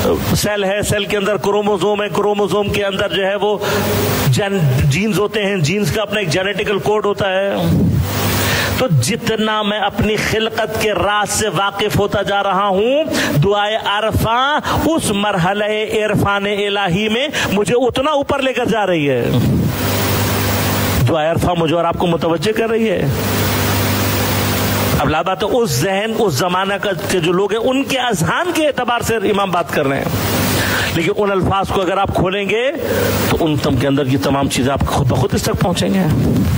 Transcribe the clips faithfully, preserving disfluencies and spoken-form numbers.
Cell ہے، cell کے اندر chromosome ہے، کروموزوم کے اندر جو ہے وہ جینز ہوتے ہیں، جینز کا اپنا ایک جینیٹیکل کوڈ ہوتا ہے. تو جتنا میں اپنی خلقت کے راز سے واقف ہوتا جا رہا ہوں، دعائے عرفہ اس مرحلہ عرفان الہی میں مجھے اتنا اوپر لے کر جا رہی ہے. دعائے عرفہ مجھے اور آپ کو متوجہ کر رہی ہے. اب لا بات ہے اس ذہن اس زمانہ کے جو لوگ ہیں ان کے اذہان کے اعتبار سے امام بات کر رہے ہیں، لیکن ان الفاظ کو اگر آپ کھولیں گے تو ان تم کے اندر کی تمام چیزیں آپ خود بخود اس تک پہنچیں گے.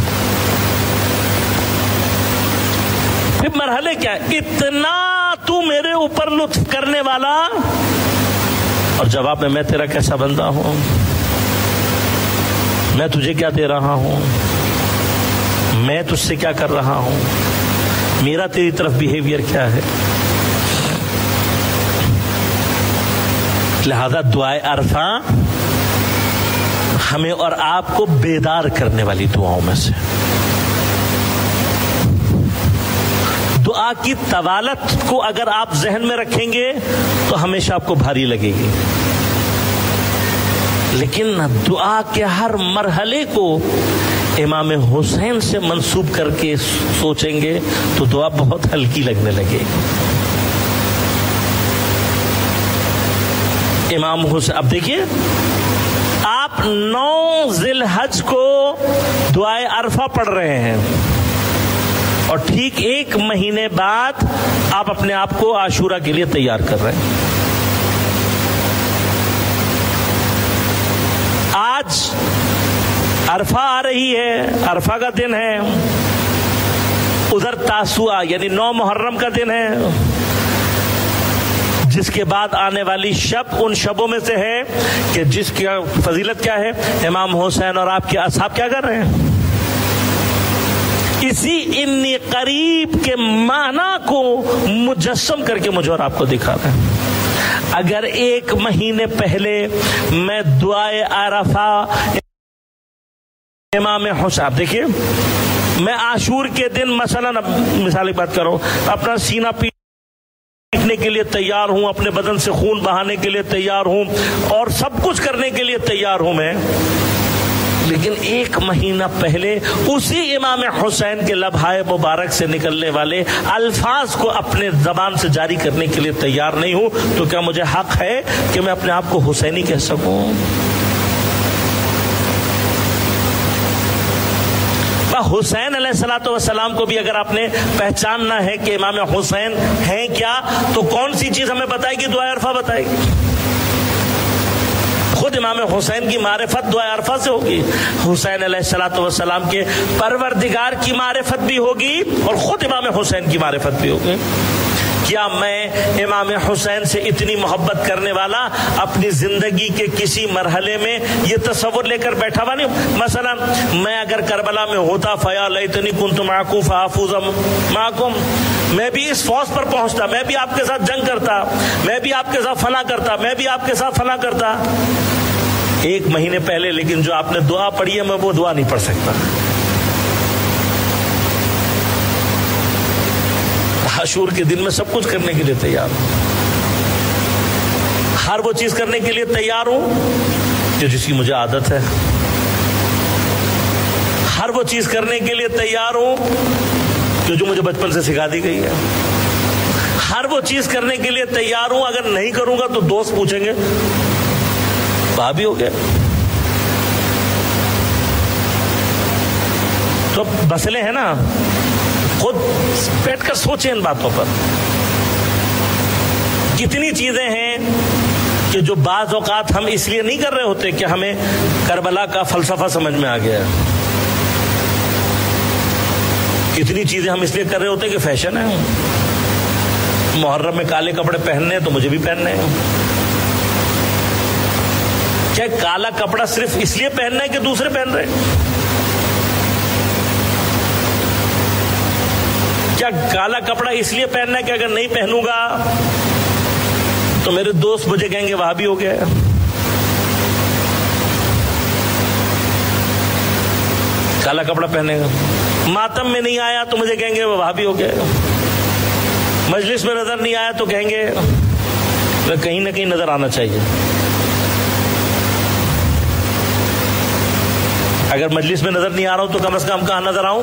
پھر مرحلے کیا ہے؟ اتنا تو میرے اوپر لطف کرنے والا، اور جواب میں میں تیرا کیسا بندہ ہوں، میں تجھے کیا دے رہا ہوں، میں تجھ سے کیا کر رہا ہوں، میرا تیری طرف بیہیویئر کیا ہے. لہذا دعائے عرفہ ہمیں اور آپ کو بیدار کرنے والی دعاؤں میں سے. دعا کی طوالت کو اگر آپ ذہن میں رکھیں گے تو ہمیشہ آپ کو بھاری لگے گی، لیکن دعا کے ہر مرحلے کو امام حسین سے منسوب کر کے سوچیں گے تو دعا بہت ہلکی لگنے لگے گی. امام حسین، اب دیکھیے آپ نو ذی الحج کو دعائے عرفہ پڑھ رہے ہیں اور ٹھیک ایک مہینے بعد آپ اپنے آپ کو عاشورہ کے لیے تیار کر رہے ہیں. آج عرفہ آ رہی ہے، عرفہ کا دن ہے، ادھر تاسوعہ یعنی نو محرم کا دن ہے، جس کے بعد آنے والی شب ان شبوں میں سے ہے کہ جس کی فضیلت کیا ہے، امام حسین اور آپ کے اصحاب کیا کر رہے ہیں، اسی انی قریب کے معنی کو مجسم کر کے مجھے اور آپ کو دکھا رہے ہیں. اگر ایک مہینے پہلے میں دعائے عرفہ امام حسین، آپ دیکھیے میں عاشور کے دن مثلا مثالی بات کروں، اپنا سینہ پیٹنے کے لیے تیار ہوں، اپنے بدن سے خون بہانے کے لیے تیار ہوں اور سب کچھ کرنے کے لیے تیار ہوں میں، لیکن ایک مہینہ پہلے اسی امام حسین کے لبہائے مبارک سے نکلنے والے الفاظ کو اپنے زبان سے جاری کرنے کے لیے تیار نہیں ہوں، تو کیا مجھے حق ہے کہ میں اپنے آپ کو حسینی کہہ سکوں؟ حسین علیہ الصلوۃ والسلام کو بھی اگر آپ نے پہچاننا ہے کہ امام حسین ہیں کیا، تو کون سی چیز ہمیں بتائے گی؟ دعائے عرفہ بتائے گی. خود امام حسین کی معرفت دعائے عرفہ سے ہوگی، حسین علیہ الصلوۃ والسلام کے پروردگار کی معرفت بھی ہوگی اور خود امام حسین کی معرفت بھی ہوگی. کیا میں امام حسین سے اتنی محبت کرنے والا اپنی زندگی کے کسی مرحلے میں یہ تصور لے کر بیٹھا ہوا نہیں؟ مثلا میں اگر کربلا میں ہوتا، فیا لیتنی کنت معکم فافوز معکم، میں بھی اس فوج پر پہنچتا، میں بھی آپ کے ساتھ جنگ کرتا، میں بھی آپ کے ساتھ فلاں کرتا، میں بھی آپ کے ساتھ فلاں کرتا. ایک مہینے پہلے لیکن جو آپ نے دعا پڑھی ہے میں وہ دعا نہیں پڑھ سکتا. عاشور کے دن میں سب کچھ کرنے کے لیے تیار ہوں، ہر وہ چیز کرنے کے لیے تیار ہوں جو جس کی مجھے عادت ہے، ہر وہ چیز کرنے کے لیے تیار ہوں جو جو مجھے بچپن سے سکھا دی گئی ہے، ہر وہ چیز کرنے کے لیے تیار ہوں. اگر نہیں کروں گا تو دوست پوچھیں گے بھابھی ہو گیا. تو مسئلے ہیں نا، خود بیٹھ کر سوچیں ان باتوں پر. کتنی چیزیں ہیں کہ جو بعض اوقات ہم اس لیے نہیں کر رہے ہوتے کہ ہمیں کربلا کا فلسفہ سمجھ میں آ گیا ہے، کتنی چیزیں ہم اس لیے کر رہے ہوتے کہ فیشن ہے، محرم میں کالے کپڑے پہننے ہیں تو مجھے بھی پہننے ہیں. کیا کالا کپڑا صرف اس لیے پہننا ہے کہ دوسرے پہن رہے ہیں؟ کیا کالا کپڑا اس لیے پہننا ہے کہ اگر نہیں پہنوں گا تو میرے دوست مجھے کہیں گے وہابی ہو گیا؟ کالا کپڑا پہنے گا، ماتم میں نہیں آیا تو مجھے کہیں گے وہابی ہو گیا، مجلس میں نظر نہیں آیا تو کہیں گے کہیں نہ کہیں نظر آنا چاہیے. اگر مجلس میں نظر نہیں آ رہا ہوں تو کم از کم کہاں نظر آؤں؟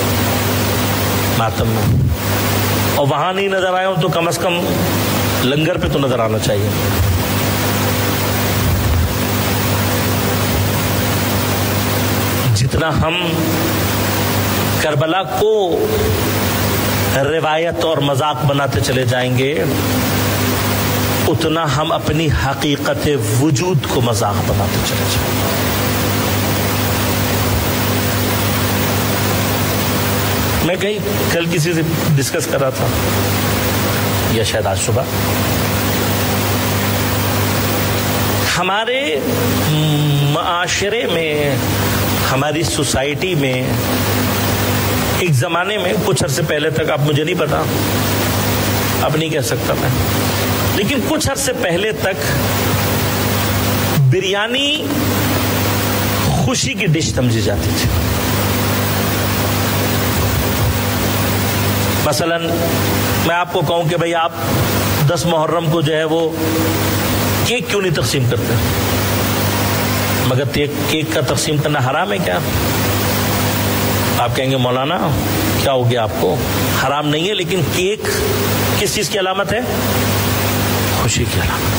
ماتم میں. اور وہاں نہیں نظر آیا ہوں تو کم از کم لنگر پہ تو نظر آنا چاہیے. جتنا ہم کربلا کو روایت اور مذاق بناتے چلے جائیں گے اتنا ہم اپنی حقیقت وجود کو مذاق بناتے چلے جائیں گے. میں کہیں کل کسی سے ڈسکس کر رہا تھا یا شاید آج صبح, ہمارے معاشرے میں, ہماری سوسائٹی میں ایک زمانے میں, کچھ عرصے پہلے تک, اب مجھے نہیں پتا, اب نہیں کہہ سکتا میں, لیکن کچھ عرصے پہلے تک بریانی خوشی کی ڈش سمجھی جاتی تھی. مثلا میں آپ کو کہوں کہ بھئی آپ دس محرم کو جو ہے وہ کیک کیوں نہیں تقسیم کرتے؟ مگر کیک کا تقسیم کرنا حرام ہے کیا؟ آپ کہیں گے مولانا کیا ہو گیا آپ کو؟ حرام نہیں ہے, لیکن کیک کس چیز کی علامت ہے؟ خوشی کی علامت.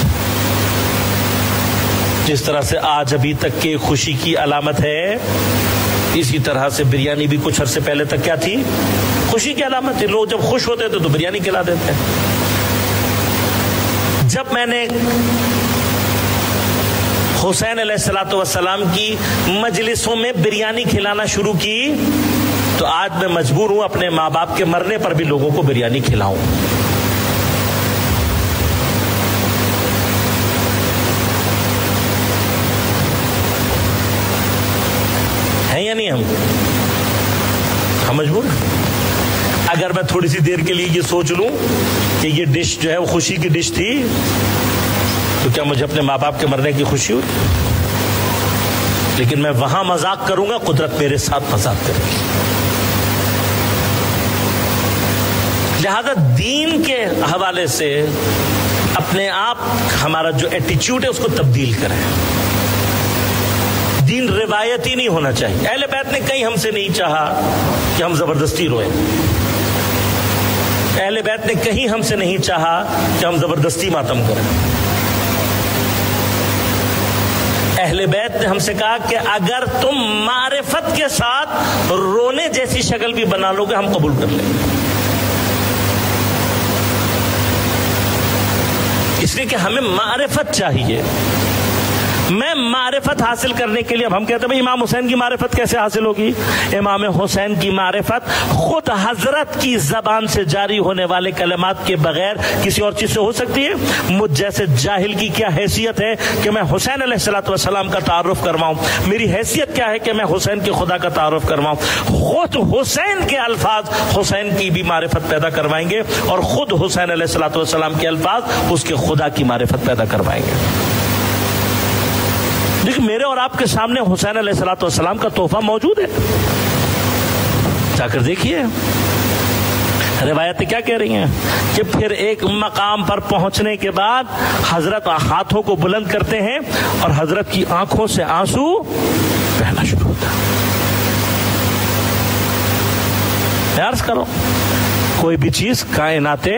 جس طرح سے آج ابھی تک کیک خوشی کی علامت ہے, اسی طرح سے بریانی بھی کچھ عرصے پہلے تک کیا تھی؟ خوشی کی علامت تھی. لوگ جب خوش ہوتے تھے تو بریانی کھلا دیتے ہیں. جب میں نے حسین علیہ الصلوۃ والسلام کی مجلسوں میں بریانی کھلانا شروع کی تو آج میں مجبور ہوں اپنے ماں باپ کے مرنے پر بھی لوگوں کو بریانی کھلاؤں. ہیں یا نہیں؟ ہم ہم مجبور ہیں. اگر میں تھوڑی سی دیر کے لیے یہ سوچ لوں کہ یہ ڈش جو ہے وہ خوشی کی ڈش تھی تو کیا مجھے اپنے ماں باپ کے مرنے کی خوشی ہوئی؟ لیکن میں وہاں مذاق کروں گا, قدرت میرے ساتھ مذاق کرے گی. لہذا دین کے حوالے سے اپنے آپ ہمارا جو ایٹیچیوڈ ہے اس کو تبدیل کریں. دین روایتی نہیں ہونا چاہیے. اہل بیت نے کہیں ہم سے نہیں چاہا کہ ہم زبردستی روئیں. اہل بیت نے کہیں ہم سے نہیں چاہا کہ ہم زبردستی ماتم کریں. اہل بیت نے ہم سے کہا کہ اگر تم معرفت کے ساتھ رونے جیسی شکل بھی بنا لو گے ہم قبول کر لیں گے. اس لیے کہ ہمیں معرفت چاہیے. میں معرفت حاصل کرنے کے لیے, اب ہم کہتے ہیں بھائی امام حسین کی معرفت کیسے حاصل ہوگی؟ امام حسین کی معرفت خود حضرت کی زبان سے جاری ہونے والے کلمات کے بغیر کسی اور چیز سے ہو سکتی ہے؟ مجھ جیسے جاہل کی کیا حیثیت ہے کہ میں حسین علیہ الصلوۃ والسلام کا تعارف کرواؤں؟ میری حیثیت کیا ہے کہ میں حسین کے خدا کا تعارف کرواؤں؟ خود حسین کے الفاظ حسین کی بھی معرفت پیدا کروائیں گے, اور خود حسین علیہ الصلوۃ والسلام کے الفاظ اس کے خدا کی معرفت پیدا کروائیں گے. لیکن میرے اور آپ کے سامنے حسین علیہ الصلوۃ والسلام کا تحفہ موجود ہے. جا کر دیکھیے روایتیں کیا کہہ رہی ہیں کہ پھر ایک مقام پر پہنچنے کے بعد حضرت ہاتھوں کو بلند کرتے ہیں اور حضرت کی آنکھوں سے آنسو بہنا شروع ہوتا ہے. عرض کرو کوئی بھی چیز کائنات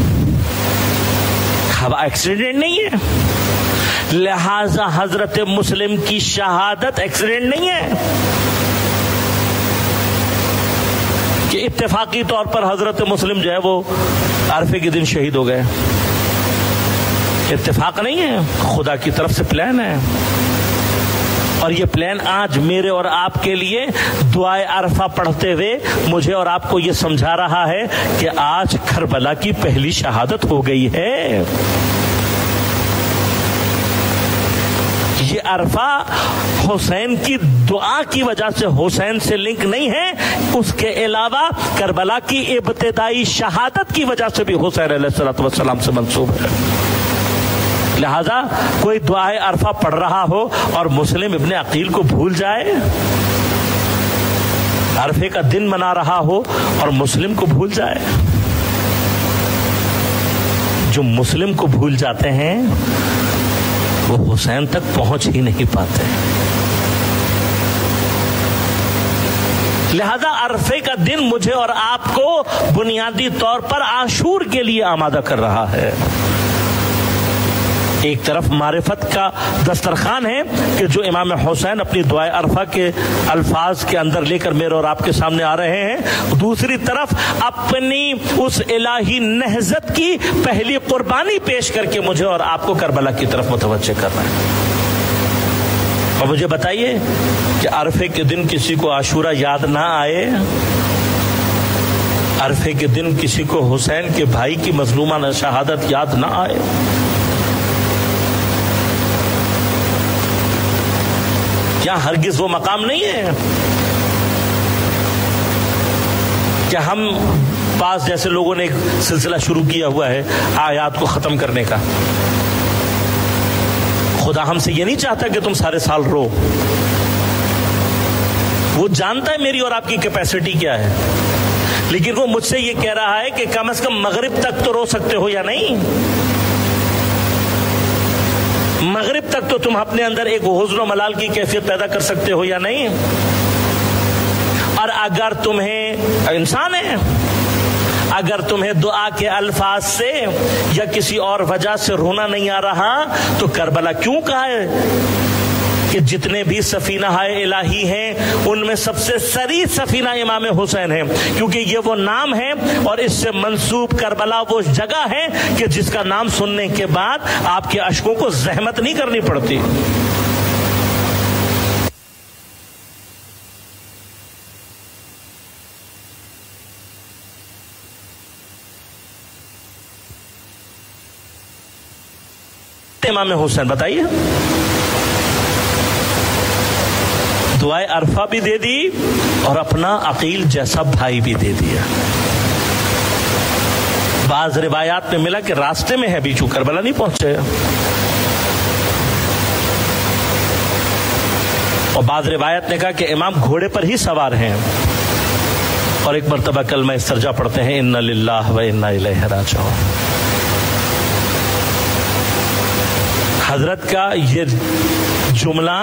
ہوا ایکسیڈنٹ نہیں ہے, لہذا حضرت مسلم کی شہادت ایکسیڈنٹ نہیں ہے کہ اتفاقی طور پر حضرت مسلم جو ہے وہ عرفے کے دن شہید ہو گئے. اتفاق نہیں ہے, خدا کی طرف سے پلان ہے. اور یہ پلان آج میرے اور آپ کے لیے دعائے عرفہ پڑھتے ہوئے مجھے اور آپ کو یہ سمجھا رہا ہے کہ آج کربلا کی پہلی شہادت ہو گئی ہے. یہ عرفہ حسین کی دعا کی وجہ سے حسین سے لنک نہیں ہے, اس کے علاوہ کربلا کی ابتدائی شہادت کی وجہ سے بھی حسین علیہ الصلوۃ والسلام سے منسوب ہے. لہذا کوئی دعائے عرفہ پڑھ رہا ہو اور مسلم ابن عقیل کو بھول جائے, عرفے کا دن منا رہا ہو اور مسلم کو بھول جائے, جو مسلم کو بھول جاتے ہیں وہ حسین تک پہنچ ہی نہیں پاتے. لہذا عرفے کا دن مجھے اور آپ کو بنیادی طور پر عاشور کے لیے آمادہ کر رہا ہے. ایک طرف معرفت کا دسترخوان ہے کہ جو امام حسین اپنی دعائے عرفہ کے الفاظ کے اندر لے کر میرے اور آپ کے سامنے آ رہے ہیں، دوسری طرف اپنی اس الہی نہضت کی پہلی قربانی پیش کر کے مجھے اور آپ کو کربلا کی طرف متوجہ کر رہے ہیں. اور مجھے بتائیے کہ عرفے کے دن کسی کو عاشورہ یاد نہ آئے؟ عرفے کے دن کسی کو حسین کے بھائی کی مظلومانہ شہادت یاد نہ آئے؟ کیا ہرگز وہ مقام نہیں ہے کہ ہم بعض جیسے لوگوں نے ایک سلسلہ شروع کیا ہوا ہے آیات کو ختم کرنے کا؟ خدا ہم سے یہ نہیں چاہتا کہ تم سارے سال رو. وہ جانتا ہے میری اور آپ کی کیپیسٹی کیا ہے، لیکن وہ مجھ سے یہ کہہ رہا ہے کہ کم از کم مغرب تک تو رو سکتے ہو یا نہیں؟ مغرب تک تو تم اپنے اندر ایک حزن و ملال کی کیفیت پیدا کر سکتے ہو یا نہیں؟ اور اگر تمہیں انسان ہے، اگر تمہیں دعا کے الفاظ سے یا کسی اور وجہ سے رونا نہیں آ رہا تو کربلا کیوں کہا ہے کہ جتنے بھی سفینہ الہی ہیں ان میں سب سے سری سفینہ امام حسین ہے، کیونکہ یہ وہ نام ہے اور اس سے منسوب کربلا وہ جگہ ہے کہ جس کا نام سننے کے بعد آپ کے اشکوں کو زحمت نہیں کرنی پڑتی. امام حسین بتائیے، دعائے عرفہ بھی دے دی اور اپنا عقیل جیسا بھائی بھی دے دیا. بعض روایات میں ملا کہ راستے میں ہے بیچو کربلا نہیں پہنچے، اور بعض روایت نے کہا کہ امام گھوڑے پر ہی سوار ہیں اور ایک مرتبہ کلمہ استرجا پڑھتے ہیں انا للہ و انا الیہ راجعون. حضرت کا یہ جملہ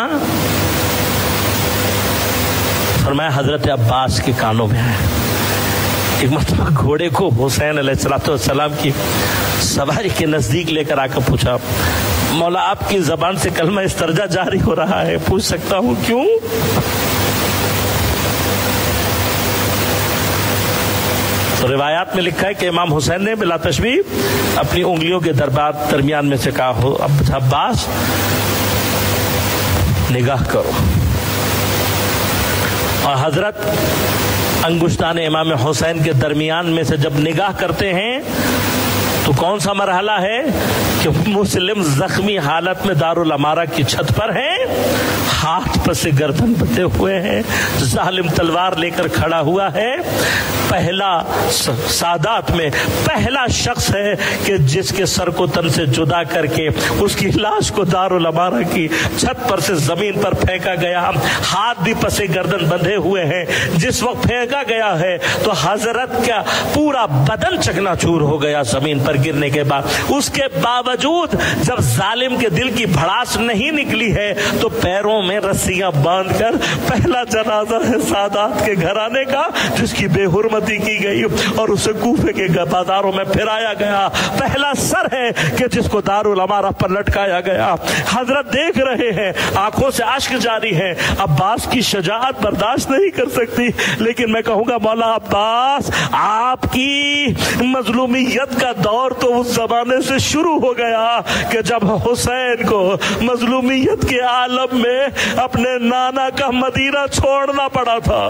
فرمایا حضرت عباس کے کانوں میں ہے. ایک مرتبہ گھوڑے کو حسین علیہ الصلوۃ والسلام کی سواری کے نزدیک لے کر آ کر پوچھا مولا آپ کی زبان سے کلمہ استرجا جاری ہو رہا ہے، پوچھ سکتا ہوں کیوں؟ تو روایات میں لکھا ہے کہ امام حسین نے بلا تشبیہ اپنی انگلیوں کے دربار درمیان میں سے کہا ہو عباس نگاہ کرو. اور حضرت انگشتان امام حسین کے درمیان میں سے جب نگاہ کرتے ہیں تو کون سا مرحلہ ہے کہ مسلم زخمی حالت میں دارالامارہ کی چھت پر ہیں، ہاتھ پس گردن بندھے ہوئے ہیں، ظالم تلوار لے کر کھڑا ہوا ہے. پہلا سادات میں پہلا شخص ہے کہ جس کے سر کو تن سے جدا کر کے اس کی لاش کو دارالامارہ کی چھت پر سے زمین پر پھینکا گیا، ہاتھ بھی پس گردن بندھے ہوئے ہیں. جس وقت پھینکا گیا ہے تو حضرت کا پورا بدن چکنا چور ہو گیا زمین پر گرنے کے بعد. اس کے باوجود جب ظالم کے دل کی بھڑاس نہیں نکلی ہے تو پیروں میں رسیاں باندھ کر پہلا جنازہ ہے سادات کے گھرانے کا جس کی بے حرمتی کی گئی اور اسے کوفے کے بازاروں میں پھرایا گیا. پہلا سر ہے کہ جس کو دارالامارہ پر لٹکایا گیا. حضرت دیکھ رہے ہیں، آنکھوں سے اشک جاری ہے. عباس کی شجاعت برداشت نہیں کر سکتی، لیکن میں کہوں گا مولا عباس آپ کی مظلومیت کا دور تو اس زمانے سے شروع ہو گیا کہ جب حسین کو مظلومیت کے عالم میں اپنے نانا کا مدینہ چھوڑنا پڑا تھا.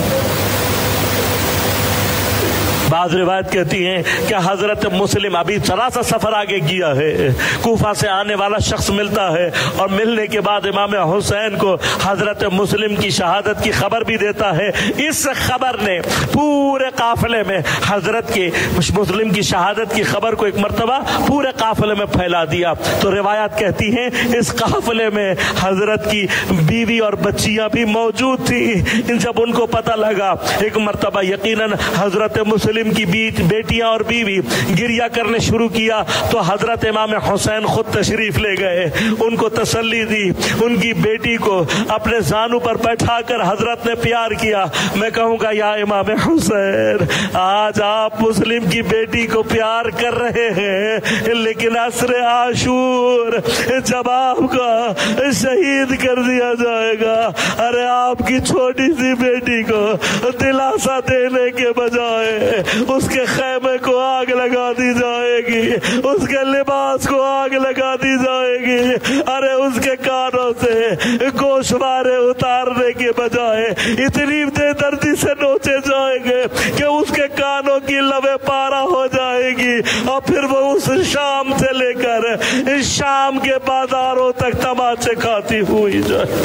بعض روایت کہتی ہیں کہ حضرت مسلم ابھی ذرا سا سفر آگے کیا ہے، کوفہ سے آنے والا شخص ملتا ہے اور ملنے کے بعد امام حسین کو حضرت مسلم کی شہادت کی خبر بھی دیتا ہے. اس خبر نے پورے قافلے میں حضرت کے مسلم کی شہادت کی خبر کو ایک مرتبہ پورے قافلے میں پھیلا دیا. تو روایات کہتی ہیں اس قافلے میں حضرت کی بیوی اور بچیاں بھی موجود تھی. جب ان کو پتہ لگا ایک مرتبہ یقیناً حضرت مسلم مسلم کی بیٹ بیٹیاں اور بیوی گریہ کرنے شروع کیا تو حضرت امام حسین خود تشریف لے گئے، ان کو تسلی دی، ان کی بیٹی کو اپنے زانو پر بیٹھا کر حضرت نے پیار کیا۔ میں کہوں گا یا امام حسین، آج آپ مسلم کی بیٹی کو پیار کر رہے ہیں، لیکن عصر عاشور جب آپ کا شہید کر دیا جائے گا، ارے آپ کی چھوٹی سی بیٹی کو دلاسا دینے کے بجائے اس کے خیمے کو آگ لگا دی جائے گی، اس کے لباس کو آگ لگا دی جائے گی، ارے اس کے کانوں سے گوشوارے اتارنے کے بجائے اتنی بے دردی سے نوچے جائیں گے کہ اس کے کانوں کی لبیں پارا ہو جائے گی، اور پھر وہ اس شام سے لے کر اس شام کے بازاروں تک تماچے کھاتی ہوئی جائے۔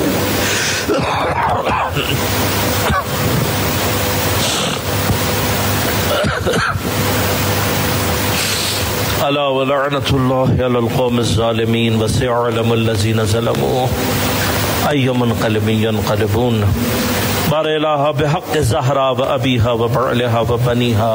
الا ولعنۃ اللہ علی القوم الظالمین وسيعلم الذین ظلموا ای منقلب ینقلبون۔ بار الہ بحق زہرا و ابیہا و بعلہا و بنیہا،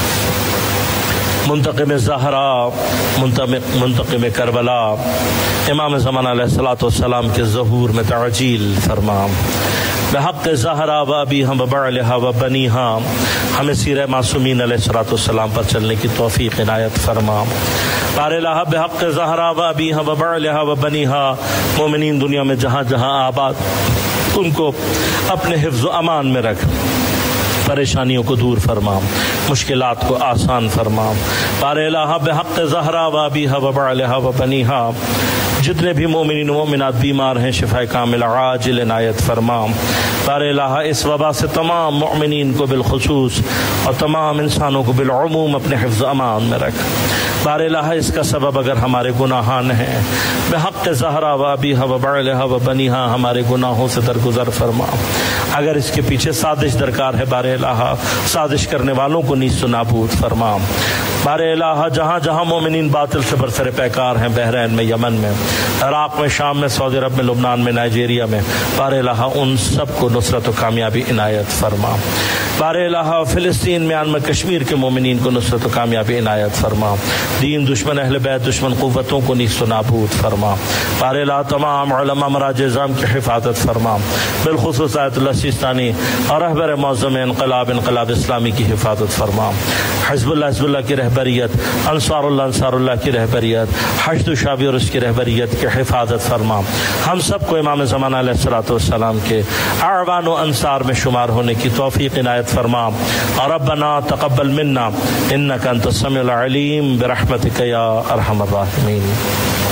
منتقم زہرا، منتقم کربلا، امام زمان علیہ الصلوۃ والسلام کے ظہور میں تعجیل فرما۔ بحق زہرا و ابیہا و بعلہا و بنیہا، ہمیں سیرہ معصومین علیہ الصلوۃ والسلام پر چلنے کی توفیق عنایت فرما۔ بار الہ بحق زہرا و ابیہا و بعلہا و بنیہا، مومنین دنیا میں جہاں جہاں آباد ان کو اپنے حفظ و امان میں رکھ، پریشانیوں کو دور فرما، مشکلات کو آسان فرما۔ بار الہ بحق زہرا و ابیہا و بعلہا و بنیہا، جتنے بھی مومنین و مومنات بیمار ہیں شفا کامل عاجل عنایت فرما۔ بار الہ اس وبا سے تمام مؤمنین کو بالخصوص اور تمام انسانوں کو بالعموم اپنے حفظ و امان میں رکھ۔ بار الہ اس کا سبب اگر ہمارے گناہان ہیں، بحق زہرا و ابیہا و بعلہا و بنیہا ہمارے گناہوں سے درگزر فرما۔ اگر اس کے پیچھے سازش درکار ہے، بار الہ سازش کرنے والوں کو نیست و نابود فرما۔ بار الہ جہاں جہاں مومنین باطل سے برسر پیکار ہیں، بحرین میں، یمن میں، عراق میں، شام میں، سعودی عرب میں، لبنان میں، نائجیریا میں، بار الہ ان سب کو نصرت و کامیابی عنایت فرما۔ بار الہ فلسطین میں، میں کشمیر کے مومنین کو نصرت و کامیابی عنایت فرما۔ دین دشمن اہل بیت دشمن قوتوں کو نیست و نابود فرما۔ بار الہ تمام علماء مراجع اعظام کی حفاظت فرما، بالخصوص آیت اللہ سیستانی اور رہبر معظم انقلاب انقلاب اسلامی کی حفاظت فرما۔ حزب اللہ حزب اللہ کی رہبریت، انصار اللہ انصار اللہ کی رہبریت، حشد و شابی اور اس کی رہبریت کی حفاظت فرما۔ ہم سب کو امام زمانہ علیہ الصلوۃ والسلام کے اعوان و انصار میں شمار ہونے کی توفیق عنایت فرما۔ ربنا تقبل منا انک انت السمیع العلیم برحمتک یا ارحم الراحمین۔